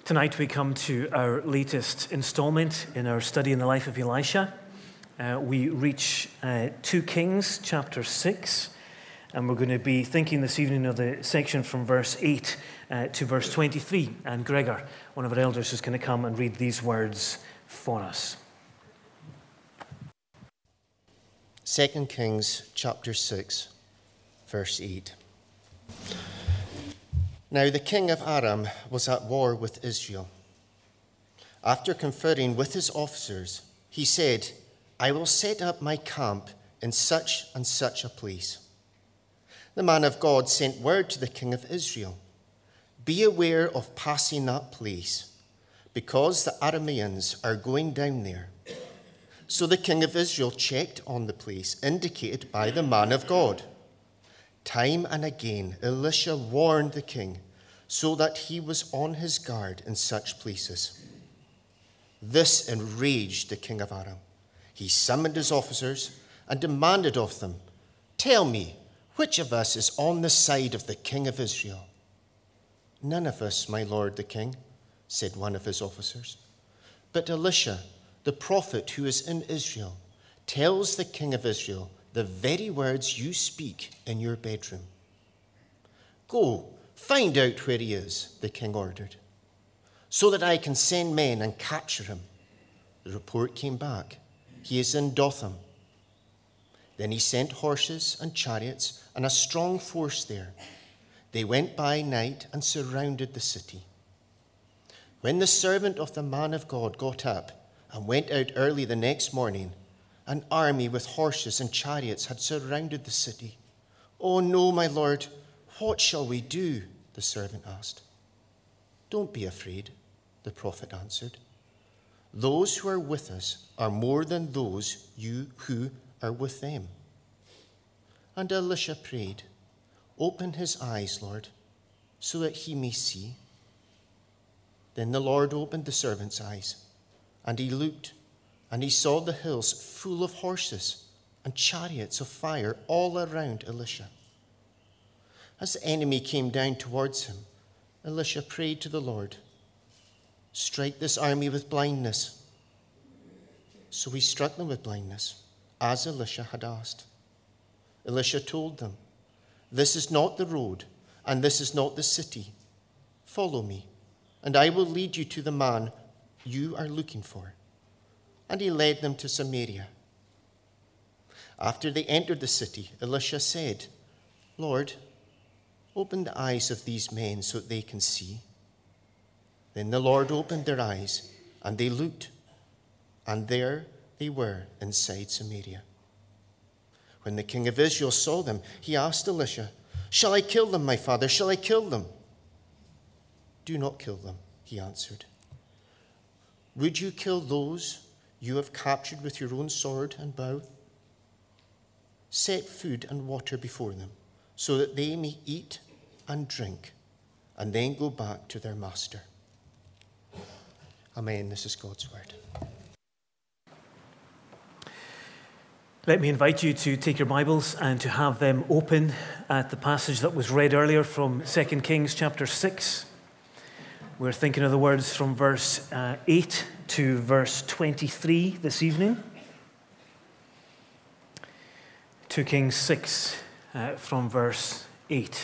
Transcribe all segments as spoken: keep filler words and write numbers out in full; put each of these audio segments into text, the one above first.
Tonight we come to our latest installment in our study in the life of Elisha. Uh, we reach uh, Second Kings chapter six, and we're going to be thinking this evening of the section from verse eight uh, to verse twenty-three. And Gregor, one of our elders, is going to come and read these words for us. Second Kings chapter six, verse eight. Now the king of Aram was at war with Israel. After conferring with his officers, he said, I will set up my camp in such and such a place. The man of God sent word to the king of Israel, be aware of passing that place, because the Arameans are going down there. So the king of Israel checked on the place indicated by the man of God. Time and again, Elisha warned the king so that he was on his guard in such places. This enraged the king of Aram. He summoned his officers and demanded of them, tell me, which of us is on the side of the king of Israel? None of us, my lord the king, said one of his officers. But Elisha, the prophet who is in Israel, tells the king of Israel the very words you speak in your bedroom. Go, find out where he is, the king ordered, so that I can send men and capture him. The report came back. He is in Dothan. Then he sent horses and chariots and a strong force there. They went by night and surrounded the city. When the servant of the man of God got up and went out early the next morning, an army with horses and chariots had surrounded the city. Oh no, my lord, what shall we do? The servant asked. Don't be afraid, the prophet answered. Those who are with us are more than those you who are with them. And Elisha prayed, open his eyes, Lord, so that he may see. Then the Lord opened the servant's eyes, and he looked, and he saw the hills full of horses and chariots of fire all around Elisha. As the enemy came down towards him, Elisha prayed to the Lord, strike this army with blindness. So he struck them with blindness, as Elisha had asked. Elisha told them, this is not the road, and this is not the city. Follow me, and I will lead you to the man you are looking for. And he led them to Samaria. After they entered the city, Elisha said, Lord, open the eyes of these men so that they can see. Then the Lord opened their eyes, and they looked, and there they were inside Samaria. When the king of Israel saw them, he asked Elisha, shall I kill them, my father? Shall I kill them? Do not kill them, he answered. Would you kill those you have captured with your own sword and bow? Set food and water before them, so that they may eat and drink, and then go back to their master. Amen. This is God's word. Let me invite you to take your Bibles and to have them open at the passage that was read earlier from Second Kings chapter six. We're thinking of the words from verse uh, eight to verse twenty-three this evening. Second Kings six uh, from verse eight.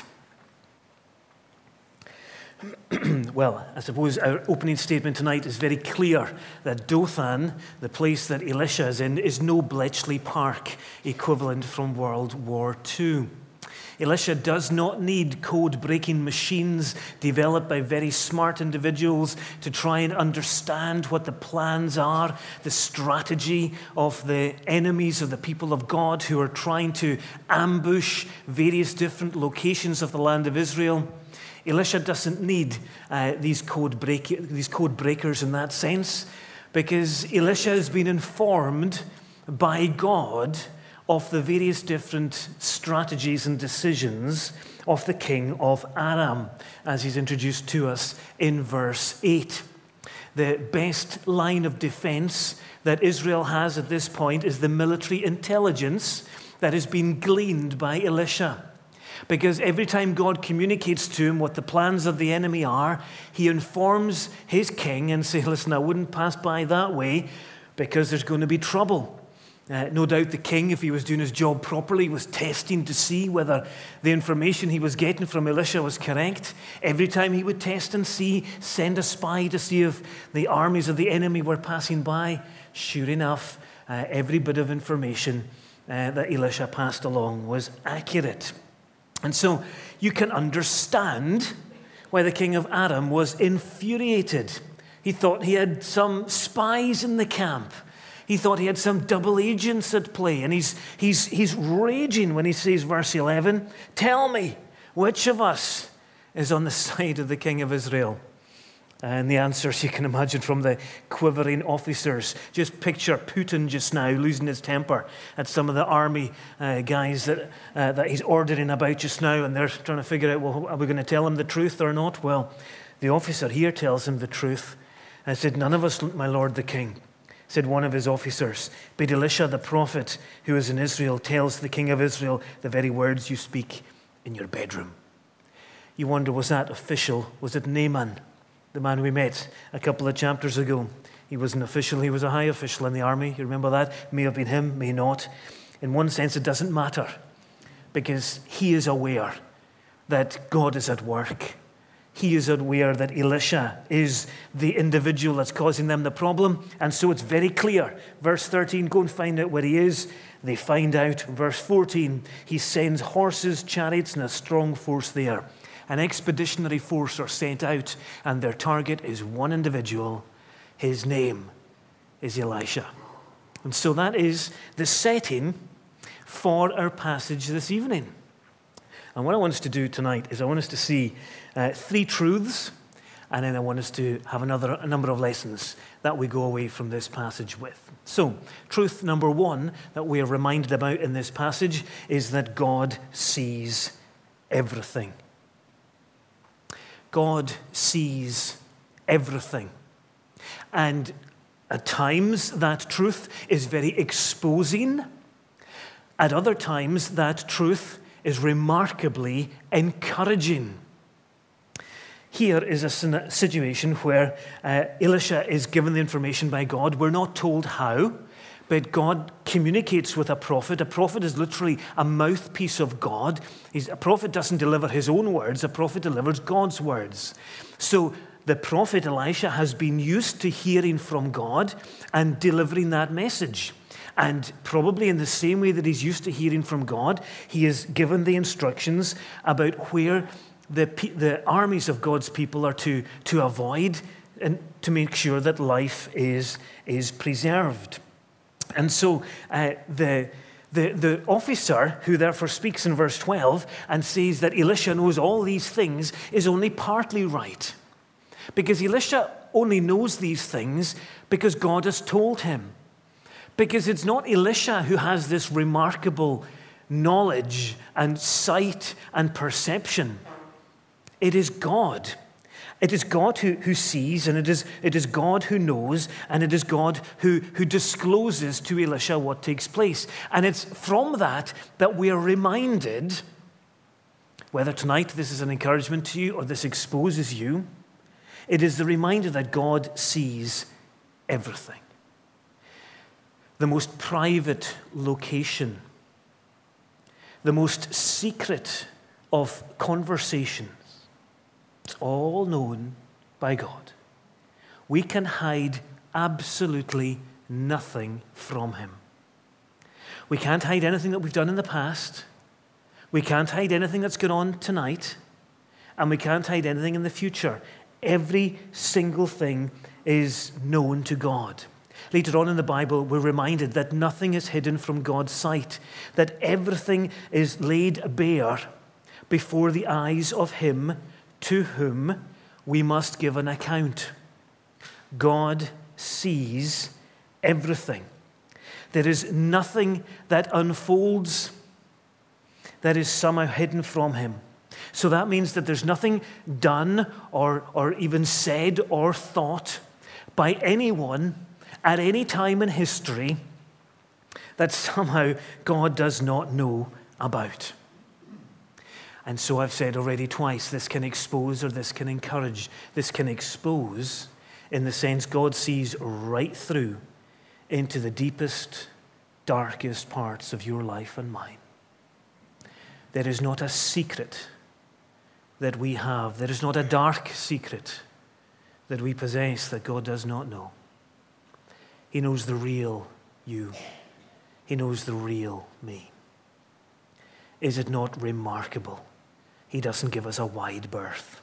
Well, I suppose our opening statement tonight is very clear that Dothan, the place that Elisha is in, is no Bletchley Park equivalent from World War Two. Elisha does not need code-breaking machines developed by very smart individuals to try and understand what the plans are, the strategy of the enemies of the people of God who are trying to ambush various different locations of the land of Israel. Elisha doesn't need uh, these code break these code breakers in that sense, because Elisha has been informed by God of the various different strategies and decisions of the king of Aram, as he's introduced to us in verse eight. The best line of defense that Israel has at this point is the military intelligence that has been gleaned by Elisha. Because every time God communicates to him what the plans of the enemy are, he informs his king and says, listen, I wouldn't pass by that way because there's going to be trouble. Uh, no doubt the king, if he was doing his job properly, was testing to see whether the information he was getting from Elisha was correct. Every time he would test and see, send a spy to see if the armies of the enemy were passing by. Sure enough, uh, every bit of information uh, that Elisha passed along was accurate. And so you can understand why the king of Aram was infuriated. He thought he had some spies in the camp. He thought he had some double agents at play. And he's, he's, he's raging when he says, verse eleven, tell me, which of us is on the side of the king of Israel? And the answers you can imagine from the quivering officers. Just picture Putin just now losing his temper at some of the army uh, guys that, uh, that he's ordering about just now. And they're trying to figure out, well, are we going to tell him the truth or not? Well, the officer here tells him the truth. And said, none of us, my lord the king, said one of his officers, but Elisha the prophet who is in Israel tells the king of Israel the very words you speak in your bedroom. You wonder, was that official? Was it Naaman, the man we met a couple of chapters ago? He was an official. He was a high official in the army. You remember that? May have been him, may not. In one sense, it doesn't matter because he is aware that God is at work. He is aware that Elisha is the individual that's causing them the problem. And so it's very clear. Verse thirteen, go and find out where he is. They find out. Verse fourteen, he sends horses, chariots, and a strong force there. An expeditionary force are sent out, and their target is one individual. His name is Elisha. And so that is the setting for our passage this evening. And what I want us to do tonight is I want us to see uh, three truths, and then I want us to have another a number of lessons that we go away from this passage with. So, truth number one that we are reminded about in this passage is that God sees everything. God sees everything. And at times that truth is very exposing. At other times that truth is remarkably encouraging. Here is a situation where uh, Elisha is given the information by God. We're not told how, but God communicates with a prophet. A prophet is literally a mouthpiece of God. He's, a prophet doesn't deliver his own words. A prophet delivers God's words. So the prophet Elisha has been used to hearing from God and delivering that message. And probably in the same way that he's used to hearing from God, he is given the instructions about where the, the armies of God's people are to, to avoid and to make sure that life is, is preserved. And so uh, the, the, the officer who therefore speaks in verse twelve and says that Elisha knows all these things is only partly right. Because Elisha only knows these things because God has told him. Because it's not Elisha who has this remarkable knowledge and sight and perception. It is God. It is God who, who sees, and it is, it is God who knows, and it is God who, who discloses to Elisha what takes place. And it's from that that we are reminded, whether tonight this is an encouragement to you or this exposes you, it is the reminder that God sees everything. The most private location, the most secret of conversations, it's all known by God. We can hide absolutely nothing from him. We can't hide anything that we've done in the past. We can't hide anything that's going on tonight. And we can't hide anything in the future. Every single thing is known to God. Later on in the Bible, we're reminded that nothing is hidden from God's sight, that everything is laid bare before the eyes of him to whom we must give an account. God sees everything. There is nothing that unfolds that is somehow hidden from him. So that means that there's nothing done or, or even said or thought by anyone at any time in history that somehow God does not know about. And so I've said already twice, this can expose or this can encourage. This can expose in the sense God sees right through into the deepest, darkest parts of your life and mine. There is not a secret that we have. There is not a dark secret that we possess that God does not know. He knows the real you. He knows the real me. Is it not remarkable? He doesn't give us a wide berth.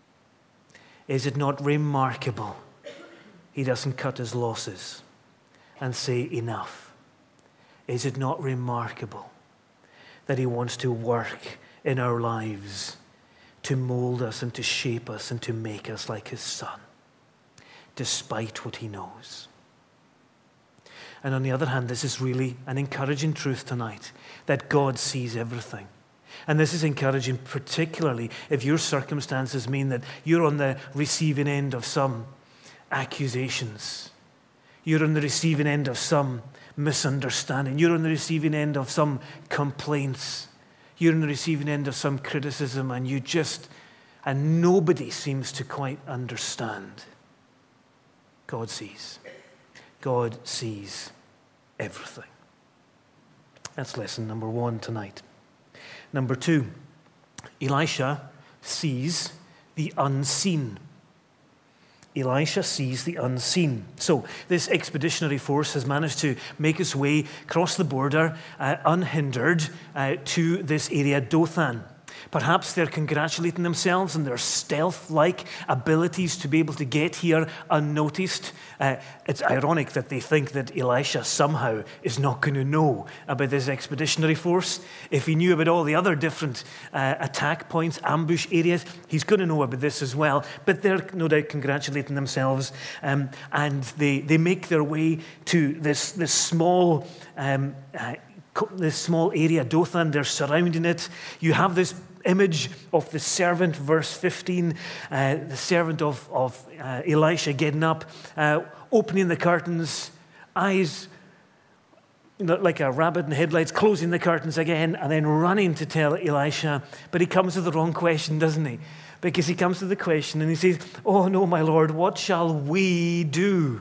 Is it not remarkable? He doesn't cut his losses and say enough. Is it not remarkable that he wants to work in our lives to mold us and to shape us and to make us like his Son, despite what he knows? And on the other hand, this is really an encouraging truth tonight, that God sees everything. And this is encouraging particularly if your circumstances mean that you're on the receiving end of some accusations. You're on the receiving end of some misunderstanding. You're on the receiving end of some complaints. You're on the receiving end of some criticism, and you just, and nobody seems to quite understand. God sees. God sees everything. That's lesson number one tonight. Number two, Elisha sees the unseen. Elisha sees the unseen. So this expeditionary force has managed to make its way across the border uh, unhindered uh, to this area, Dothan. Perhaps they're congratulating themselves on their stealth-like abilities to be able to get here unnoticed. Uh, it's ironic that they think that Elisha somehow is not going to know about this expeditionary force. If he knew about all the other different uh, attack points, ambush areas, he's going to know about this as well. But they're no doubt congratulating themselves, um, and they, they make their way to this, this small um, uh, this small area, Dothan. They're surrounding it. You have this image of the servant, verse fifteen, uh, the servant of, of uh, Elisha getting up, uh, opening the curtains, eyes you know, like a rabbit in headlights, closing the curtains again, and then running to tell Elisha. But he comes to the wrong question, doesn't he? Because he comes to the question and he says, "Oh no, my Lord, what shall we do?"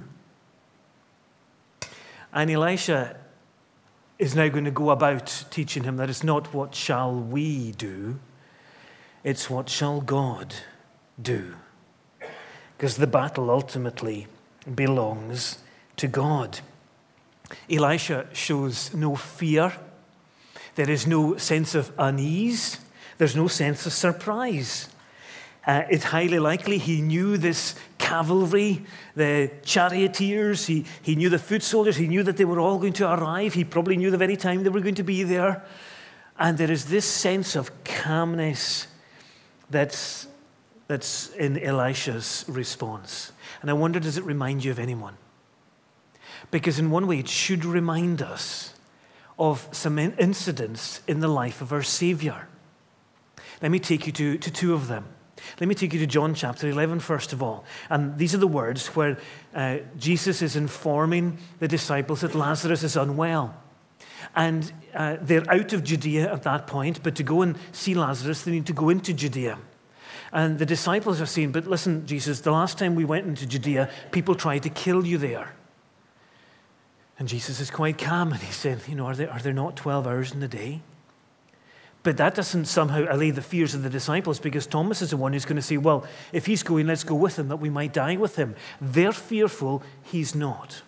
And Elisha is now going to go about teaching him that it's not what shall we do, it's what shall God do. Because the battle ultimately belongs to God. Elisha shows no fear. There is no sense of unease. There's no sense of surprise. Uh, it's highly likely he knew this cavalry, the charioteers, he, he knew the foot soldiers, he knew that they were all going to arrive. He probably knew the very time they were going to be there. And there is this sense of calmness that's, that's in Elisha's response. And I wonder, does it remind you of anyone? Because in one way, it should remind us of some incidents in the life of our Savior. Let me take you to, to two of them. Let me take you to John chapter eleven, first of all. And these are the words where uh, Jesus is informing the disciples that Lazarus is unwell. And uh, they're out of Judea at that point, but to go and see Lazarus, they need to go into Judea. And the disciples are saying, "But listen, Jesus, the last time we went into Judea, people tried to kill you there." And Jesus is quite calm, and he said, you know, are there, are there not twelve hours in the day? But that doesn't somehow allay the fears of the disciples, because Thomas is the one who's going to say, well, if he's going, let's go with him, that we might die with him. They're fearful, he's not.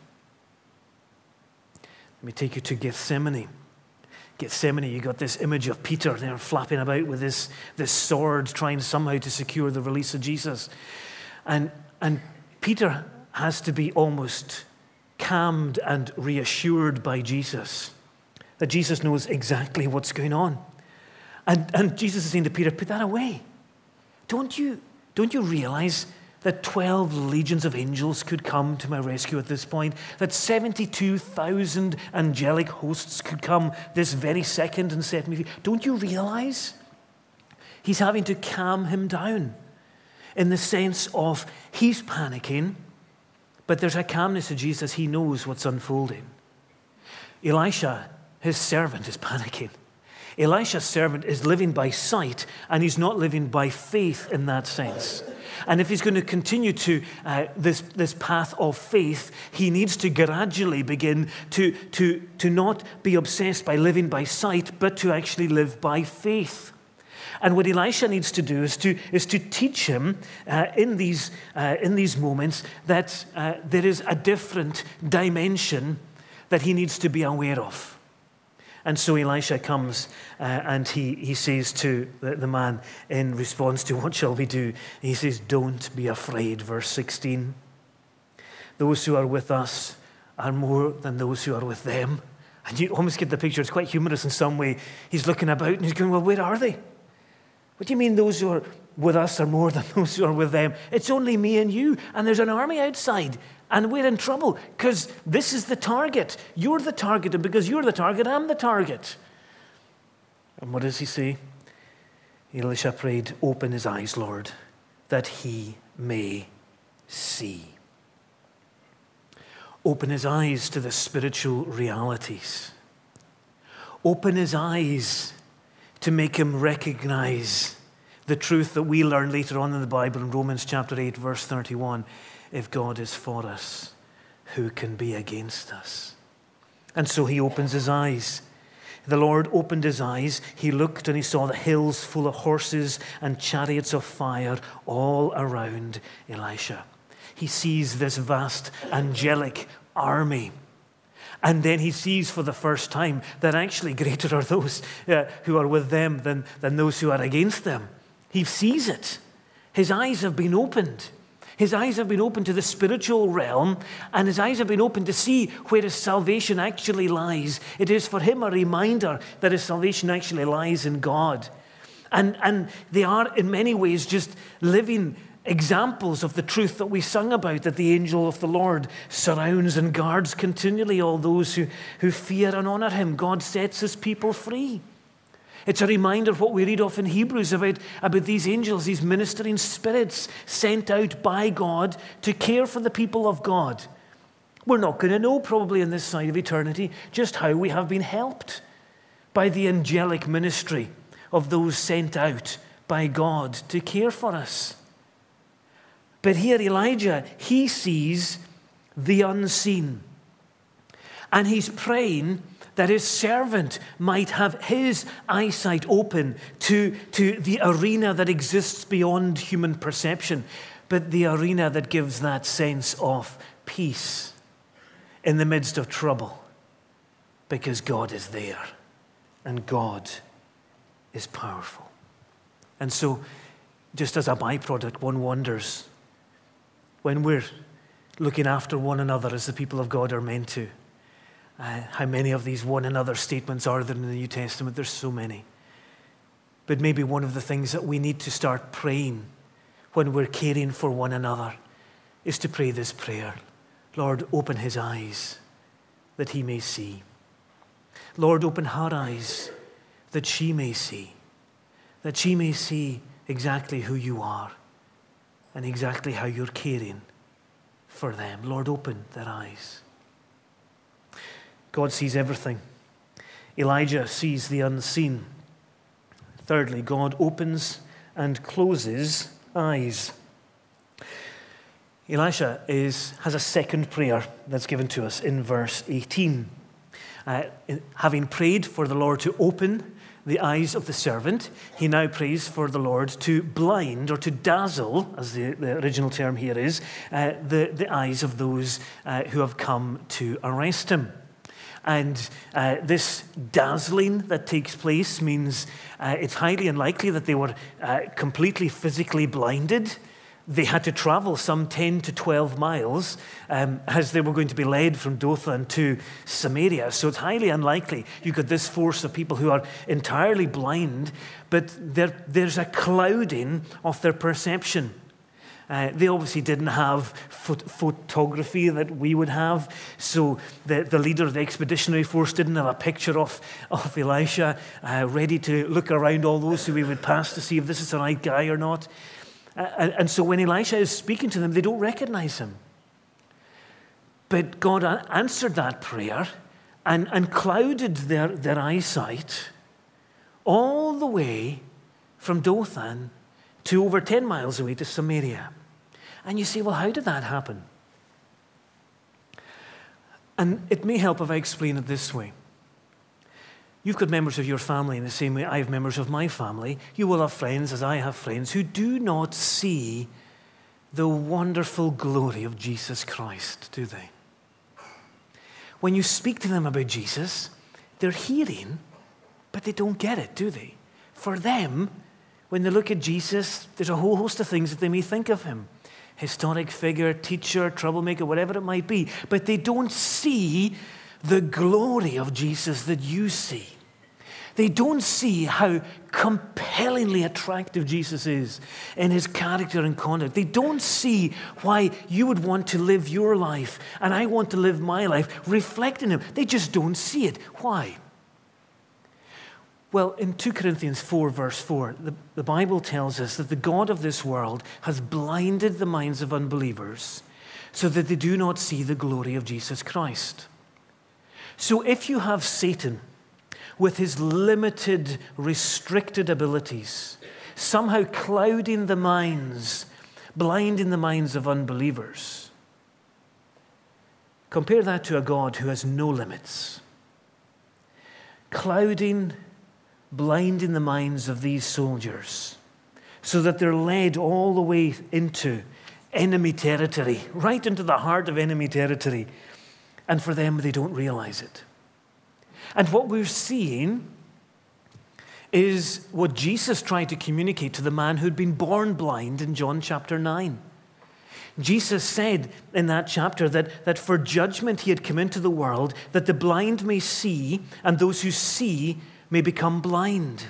Let me take you to Gethsemane. Gethsemane, you got this image of Peter there flapping about with this, this sword, trying somehow to secure the release of Jesus. And, and Peter has to be almost calmed and reassured by Jesus, that Jesus knows exactly what's going on. And, and Jesus is saying to Peter, put that away. Don't you, don't you realize that twelve legions of angels could come to my rescue at this point? That seventy-two thousand angelic hosts could come this very second and set me free? Don't you realize? He's having to calm him down in the sense of he's panicking, but there's a calmness to Jesus. He knows what's unfolding. Elisha, his servant, is panicking. Elisha's servant is living by sight, and he's not living by faith in that sense. And if he's going to continue to uh, this, this path of faith, he needs to gradually begin to, to, to not be obsessed by living by sight, but to actually live by faith. And what Elisha needs to do is to, is to teach him uh, in, these, uh, in these moments that uh, there is a different dimension that he needs to be aware of. And so Elisha comes uh, and he, he says to the, the man in response to what shall we do? He says, don't be afraid, verse sixteen. Those who are with us are more than those who are with them. And you almost get the picture, it's quite humorous in some way. He's looking about and he's going, well, where are they? What do you mean those who are with us are more than those who are with them? It's only me and you, and there's an army outside. And we're in trouble because this is the target. You're the target, and because you're the target, I'm the target. And what does he say? Elisha prayed, open his eyes, Lord, that he may see. Open his eyes to the spiritual realities. Open his eyes to make him recognize the truth that we learn later on in the Bible in Romans chapter eight, verse thirty-one. If God is for us, who can be against us? And so he opens his eyes. The Lord opened his eyes. He looked and he saw the hills full of horses and chariots of fire all around Elisha. He sees this vast angelic army. And then he sees for the first time that actually greater are those uh, who are with them than, than those who are against them. He sees it. His eyes have been opened. His eyes have been opened to the spiritual realm, and his eyes have been opened to see where his salvation actually lies. It is for him a reminder that his salvation actually lies in God. And, and they are in many ways just living examples of the truth that we sung about, that the angel of the Lord surrounds and guards continually all those who, who fear and honor him. God sets his people free. It's a reminder of what we read of in Hebrews about, about these angels, these ministering spirits sent out by God to care for the people of God. We're not going to know probably in this side of eternity just how we have been helped by the angelic ministry of those sent out by God to care for us. But here Elijah, he sees the unseen. And he's praying that his servant might have his eyesight open to, to the arena that exists beyond human perception, but the arena that gives that sense of peace in the midst of trouble, because God is there and God is powerful. And so, just as a byproduct, one wonders, when we're looking after one another as the people of God are meant to, Uh, how many of these one another statements are there in the New Testament? There's so many. But maybe one of the things that we need to start praying when we're caring for one another is to pray this prayer. Lord, open his eyes that he may see. Lord, open her eyes that she may see. That she may see exactly who you are and exactly how you're caring for them. Lord, open their eyes. God sees everything. Elijah sees the unseen. Thirdly, God opens and closes eyes. Elisha is, has a second prayer that's given to us in verse eighteen. Uh, having prayed for the Lord to open the eyes of the servant, he now prays for the Lord to blind or to dazzle, as the, the original term here is, uh, the, the eyes of those uh, who have come to arrest him. And uh, this dazzling that takes place means uh, it's highly unlikely that they were uh, completely physically blinded. They had to travel some ten to twelve miles um, as they were going to be led from Dothan to Samaria. So it's highly unlikely you got this force of people who are entirely blind, but there, there's a clouding of their perception. Uh, they obviously didn't have phot- photography that we would have, so the, the leader of the expeditionary force didn't have a picture of, of Elisha uh, ready to look around all those who we would pass to see if this is the right guy or not. Uh, and, and so when Elisha is speaking to them, they don't recognize him. But God a- answered that prayer and, and clouded their, their eyesight all the way from Dothan to over ten miles away to Samaria. And you say, well, how did that happen? And it may help if I explain it this way. You've got members of your family in the same way I have members of my family. You will have friends, as I have friends, who do not see the wonderful glory of Jesus Christ, do they? When you speak to them about Jesus, they're hearing, but they don't get it, do they? For them, when they look at Jesus, there's a whole host of things that they may think of him. Historic figure, teacher, troublemaker, whatever it might be. But they don't see the glory of Jesus that you see. They don't see how compellingly attractive Jesus is in his character and conduct. They don't see why you would want to live your life and I want to live my life reflecting him. They just don't see it. Why? Well, in Second Corinthians four, verse four, the, the Bible tells us that the God of this world has blinded the minds of unbelievers so that they do not see the glory of Jesus Christ. So if you have Satan with his limited, restricted abilities, somehow clouding the minds, blinding the minds of unbelievers, compare that to a God who has no limits, clouding, blinding the minds of these soldiers so that they're led all the way into enemy territory, right into the heart of enemy territory. And for them, they don't realize it. And what we're seeing is what Jesus tried to communicate to the man who'd been born blind in John chapter nine. Jesus said in that chapter that, that for judgment he had come into the world, that the blind may see, and those who see may become blind.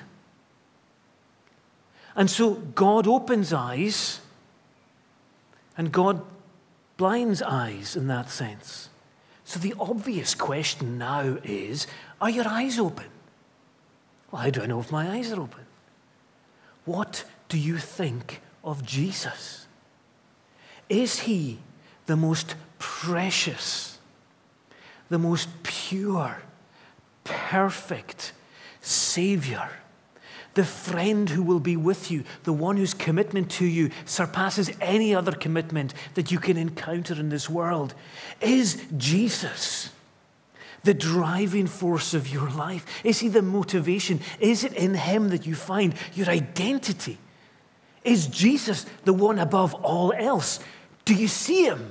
And so God opens eyes, and God blinds eyes in that sense. So the obvious question now is, are your eyes open? Well, how do I know if my eyes are open? What do you think of Jesus? Is he the most precious, the most pure, perfect Savior, the friend who will be with you, the one whose commitment to you surpasses any other commitment that you can encounter in this world? Is Jesus the driving force of your life? Is he the motivation? Is it in him that you find your identity? Is Jesus the one above all else? Do you see him?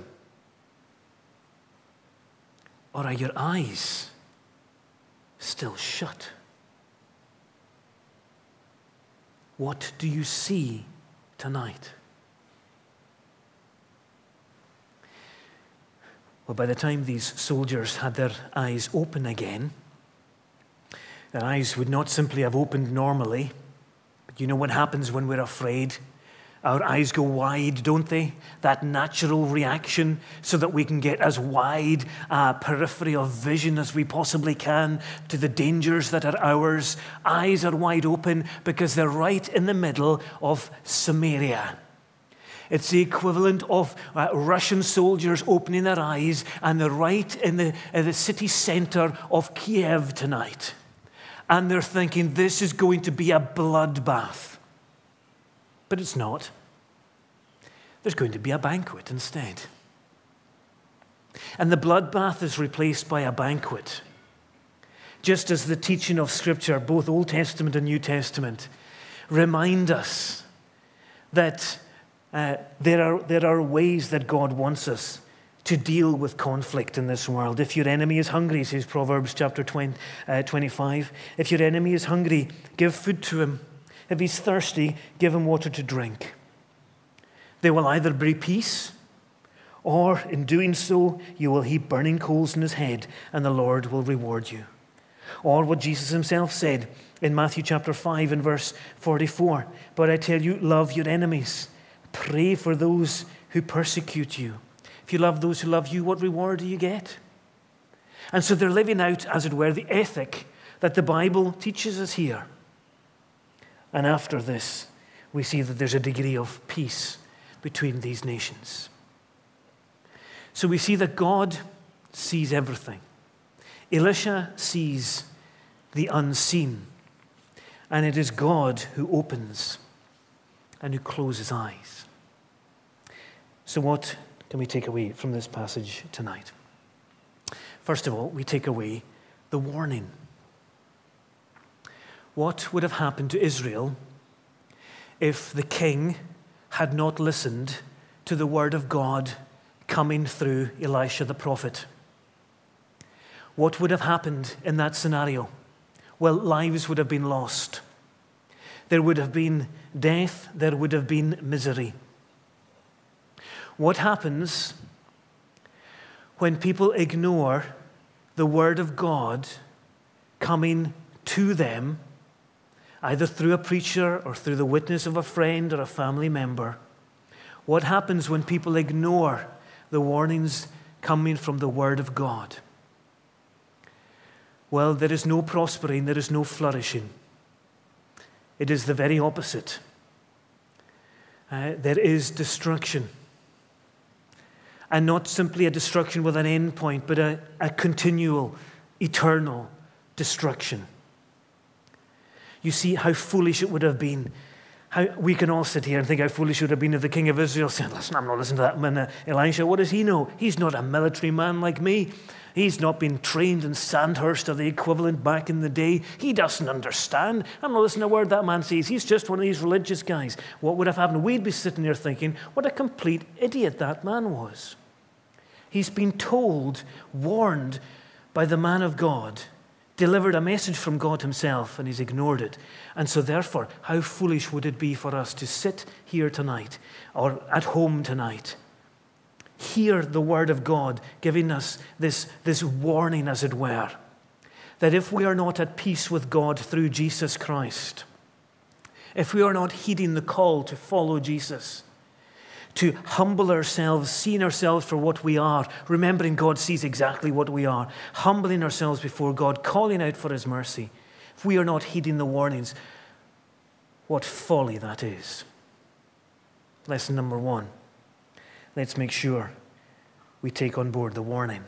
Or are your eyes still shut? What do you see tonight? Well, by the time these soldiers had their eyes open again, their eyes would not simply have opened normally, but you know what happens when we're afraid? Our eyes go wide, don't they? That natural reaction so that we can get as wide a periphery of vision as we possibly can to the dangers that are ours. Eyes are wide open because they're right in the middle of Samaria. It's the equivalent of uh, Russian soldiers opening their eyes, and they're right in the, in the city center of Kiev tonight. And they're thinking, this is going to be a bloodbath. But it's not. There's going to be a banquet instead. And the bloodbath is replaced by a banquet. Just as the teaching of Scripture, both Old Testament and New Testament, remind us that uh, there are, there are ways that God wants us to deal with conflict in this world. If your enemy is hungry, says Proverbs chapter twenty, uh, twenty-five, if your enemy is hungry, give food to him. If he's thirsty, give him water to drink. There will either be peace, or in doing so, you will heap burning coals in his head, and the Lord will reward you. Or what Jesus himself said in Matthew chapter five and verse forty-four, but I tell you, love your enemies. Pray for those who persecute you. If you love those who love you, what reward do you get? And so they're living out, as it were, the ethic that the Bible teaches us here. And after this, we see that there's a degree of peace between these nations. So we see that God sees everything. Elisha sees the unseen. and it is God who opens and who closes eyes. So what can we take away from this passage tonight? First of all, we take away the warning. What would have happened to Israel if the king had not listened to the word of God coming through Elisha the prophet? What would have happened in that scenario? Well, lives would have been lost. There would have been death. There would have been misery. What happens when people ignore the word of God coming to them, either through a preacher or through the witness of a friend or a family member? What happens when people ignore the warnings coming from the word of God? Well, there is no prospering, there is no flourishing. It is the very opposite. Uh, there is destruction. And not simply a destruction with an end point, but a, a continual, eternal destruction. You see how foolish it would have been. How we can all sit here and think how foolish it would have been if the king of Israel said, listen, I'm not listening to that man, uh, Elisha. What does he know? He's not a military man like me. He's not been trained in Sandhurst or the equivalent back in the day. He doesn't understand. I'm not listening to a word that man says. He's just one of these religious guys. What would have happened? We'd be sitting there thinking, what a complete idiot that man was. He's been told, warned by the man of God, delivered a message from God himself, and he's ignored it. And so therefore, how foolish would it be for us to sit here tonight or at home tonight, hear the word of God giving us this, this warning, as it were, that if we are not at peace with God through Jesus Christ, if we are not heeding the call to follow Jesus, to humble ourselves, seeing ourselves for what we are, remembering God sees exactly what we are, humbling ourselves before God, calling out for his mercy, if we are not heeding the warnings, what folly that is. Lesson number one. Let's make sure we take on board the warning.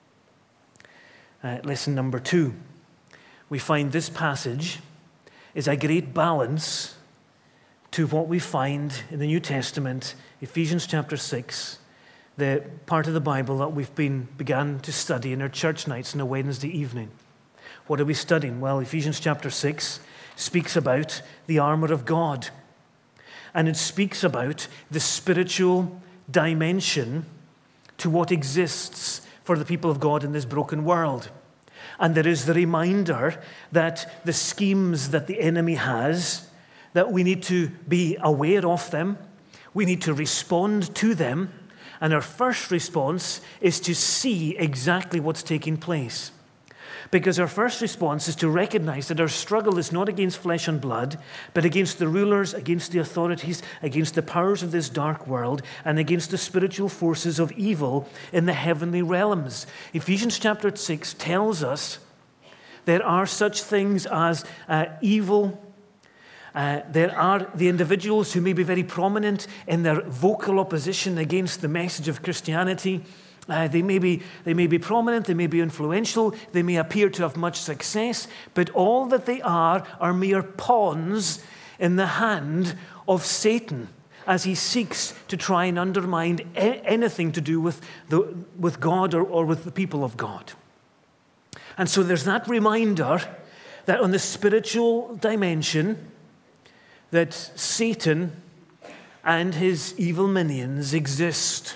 Uh, lesson number two. We find this passage is a great balance to what we find in the New Testament, Ephesians chapter six, the part of the Bible that we've been began to study in our church nights on a Wednesday evening. What are we studying? Well, Ephesians chapter six speaks about the armor of God. And it speaks about the spiritual dimension to what exists for the people of God in this broken world. And there is the reminder that the schemes that the enemy has, that we need to be aware of them, we need to respond to them, and our first response is to see exactly what's taking place. Because our first response is to recognize that our struggle is not against flesh and blood, but against the rulers, against the authorities, against the powers of this dark world, and against the spiritual forces of evil in the heavenly realms. Ephesians chapter six tells us there are such things as uh, evil. Uh, there are the individuals who may be very prominent in their vocal opposition against the message of Christianity. Uh, they may be, they may be prominent, they may be influential, they may appear to have much success, but all that they are are mere pawns in the hand of Satan as he seeks to try and undermine a- anything to do with, the, with God or, or with the people of God. And so there's that reminder that on the spiritual dimension, that Satan and his evil minions exist.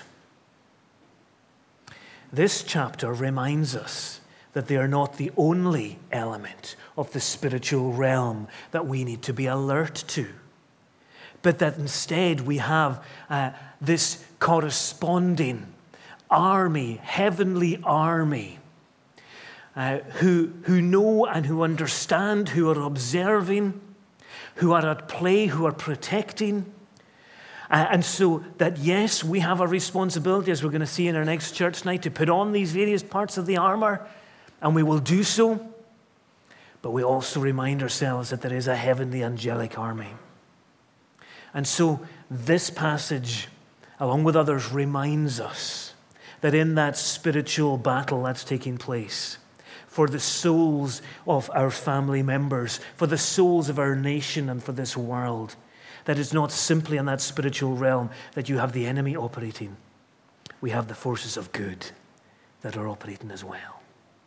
This chapter reminds us that they are not the only element of the spiritual realm that we need to be alert to, but that instead we have uh, this corresponding army, heavenly army, uh, who, who know and who understand, who are observing, who are at play, who are protecting. Uh, and so that, yes, we have a responsibility, as we're going to see in our next church night, to put on these various parts of the armor, and we will do so. But we also remind ourselves that there is a heavenly angelic army. And so this passage, along with others, reminds us that in that spiritual battle that's taking place, for the souls of our family members, for the souls of our nation and for this world. That it's not simply in that spiritual realm that you have the enemy operating. We have the forces of good that are operating as well.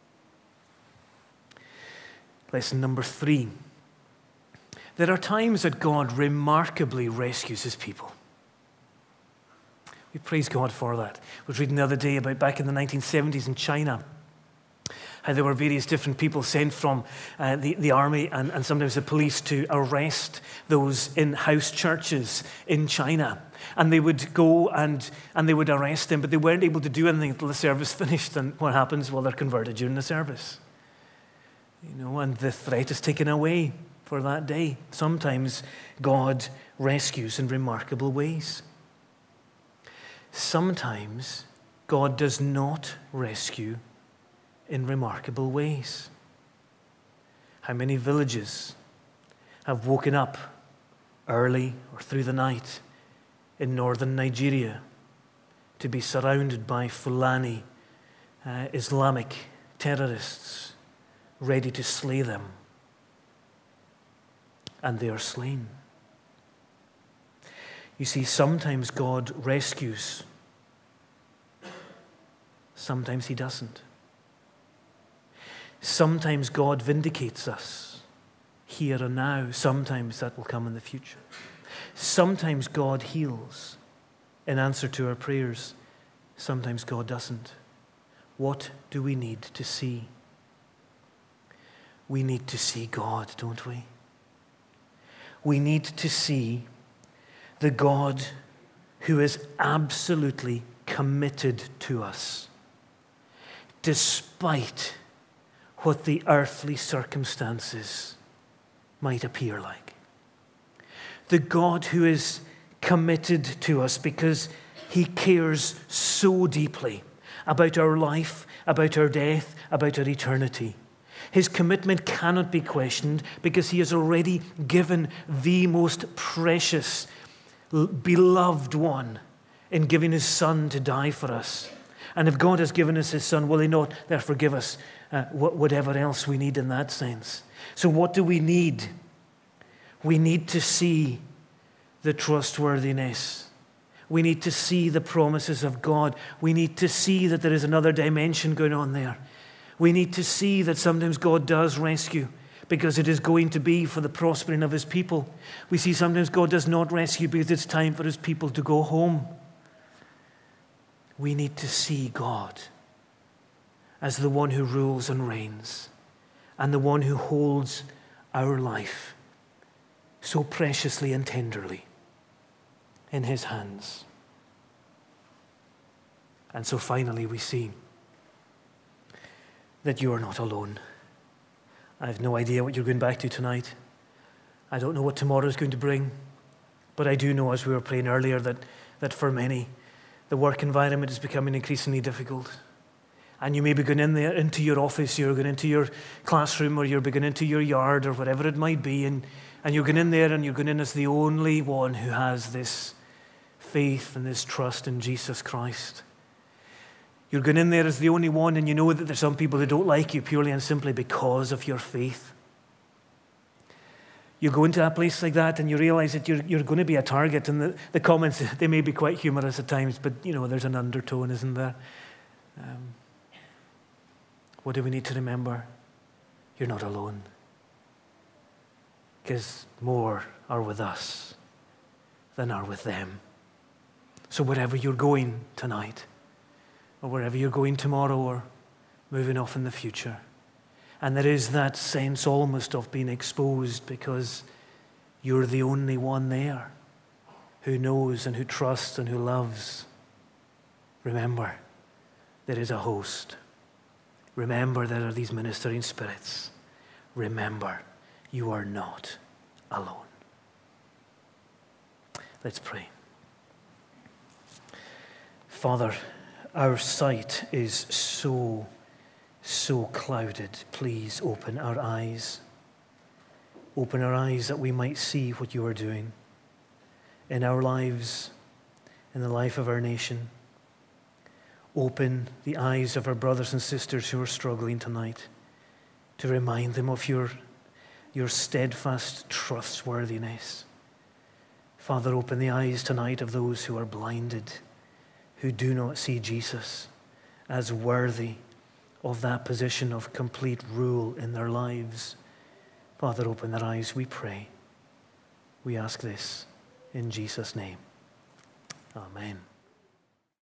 Lesson number three. There are times that God remarkably rescues his people. We praise God for that. I was reading the other day about back in the nineteen seventies in China, how there were various different people sent from uh, the, the army and, and sometimes the police to arrest those in house churches in China. And they would go and, and they would arrest them, but they weren't able to do anything until the service finished. And what happens? Well, they're converted during the service. You know, and the threat is taken away for that day. Sometimes God rescues in remarkable ways. Sometimes God does not rescue in remarkable ways. How many villages have woken up early or through the night in northern Nigeria to be surrounded by Fulani uh, Islamic terrorists ready to slay them, and they are slain. You see, sometimes God rescues, sometimes he doesn't. Sometimes God vindicates us here and now. Sometimes that will come in the future. Sometimes God heals in answer to our prayers. Sometimes God doesn't. What do we need to see? We need to see God, don't we? We need to see the God who is absolutely committed to us, despite what the earthly circumstances might appear like. The God who is committed to us because he cares so deeply about our life, about our death, about our eternity. His commitment cannot be questioned because he has already given the most precious, beloved one in giving his Son to die for us. And if God has given us his Son, will he not therefore give us uh, whatever else we need in that sense? So what do we need? We need to see the trustworthiness. We need to see the promises of God. We need to see that there is another dimension going on there. We need to see that sometimes God does rescue because it is going to be for the prospering of his people. We see sometimes God does not rescue because it's time for his people to go home. We need to see God as the one who rules and reigns and the one who holds our life so preciously and tenderly in his hands. And so finally we see that you are not alone. I have no idea what you're going back to tonight. I don't know what tomorrow is going to bring, but I do know, as we were praying earlier, that, that for many, the work environment is becoming increasingly difficult. And you may be going in there into your office, you're going into your classroom, or you're going into your yard, or whatever it might be, and, and you're going in there and you're going in as the only one who has this faith and this trust in Jesus Christ. You're going in there as the only one, and you know that there's some people who don't like you purely and simply because of your faith. You go into a place like that and you realize that you're, you're going to be a target, and the, the comments, they may be quite humorous at times, but you know, there's an undertone, isn't there? Um, what do we need to remember? You're not alone. Because more are with us than are with them. So wherever you're going tonight, or wherever you're going tomorrow, or moving off in the future, and there is that sense almost of being exposed because you're the only one there who knows and who trusts and who loves. Remember, there is a host. Remember, there are these ministering spirits. Remember, you are not alone. Let's pray. Father, our sight is so, so clouded. Please open our eyes. Open our eyes that we might see what you are doing in our lives, in the life of our nation. Open the eyes of our brothers and sisters who are struggling tonight. to remind them of your, your steadfast trustworthiness. Father, open the eyes tonight of those who are blinded, who do not see Jesus as worthy of that position of complete rule in their lives. Father, open their eyes, we pray. We ask this in Jesus' name. Amen.